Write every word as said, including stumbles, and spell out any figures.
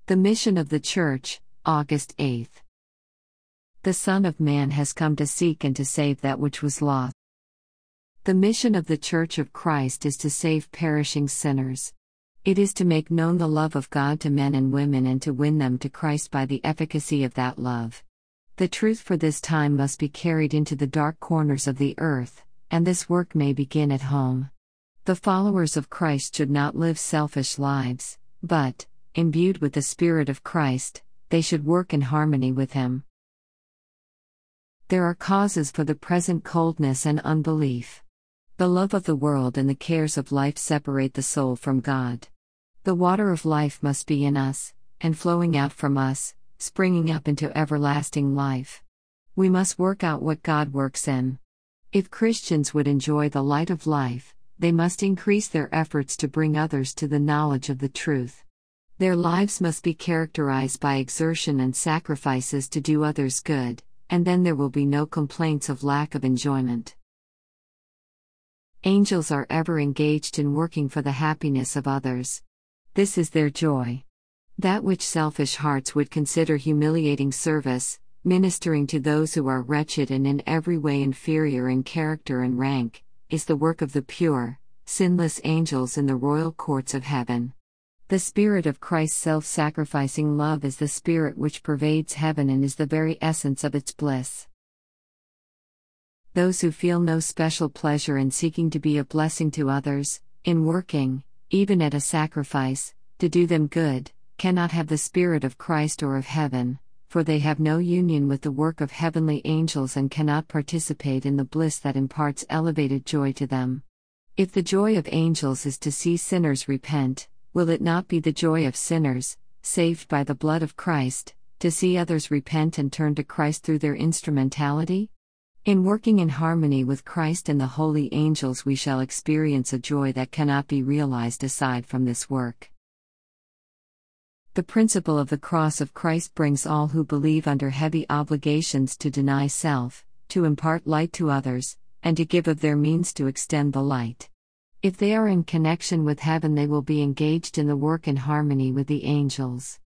The Mission of the Church, August eighth. The Son of Man has come to seek and to save that which was lost. The mission of the Church of Christ is to save perishing sinners. It is to make known the love of God to men and women and to win them to Christ by the efficacy of that love. The truth for this time must be carried into the dark corners of the earth, and this work may begin at home. The followers of Christ should not live selfish lives, but, imbued with the Spirit of Christ, they should work in harmony with Him. There are causes for the present coldness and unbelief. The love of the world and the cares of life separate the soul from God. The water of life must be in us, and flowing out from us, springing up into everlasting life. We must work out what God works in. If Christians would enjoy the light of life, they must increase their efforts to bring others to the knowledge of the truth. Their lives must be characterized by exertion and sacrifices to do others good, and then there will be no complaints of lack of enjoyment. Angels are ever engaged in working for the happiness of others. This is their joy. That which selfish hearts would consider humiliating service, ministering to those who are wretched and in every way inferior in character and rank, is the work of the pure, sinless angels in the royal courts of heaven. The Spirit of Christ's self-sacrificing love is the Spirit which pervades heaven and is the very essence of its bliss. Those who feel no special pleasure in seeking to be a blessing to others, in working, even at a sacrifice, to do them good, cannot have the Spirit of Christ or of heaven, for they have no union with the work of heavenly angels and cannot participate in the bliss that imparts elevated joy to them. If the joy of angels is to see sinners repent, will it not be the joy of sinners, saved by the blood of Christ, to see others repent and turn to Christ through their instrumentality? In working in harmony with Christ and the holy angels, we shall experience a joy that cannot be realized aside from this work. The principle of the cross of Christ brings all who believe under heavy obligations to deny self, to impart light to others, and to give of their means to extend the light. If they are in connection with heaven, they will be engaged in the work in harmony with the angels.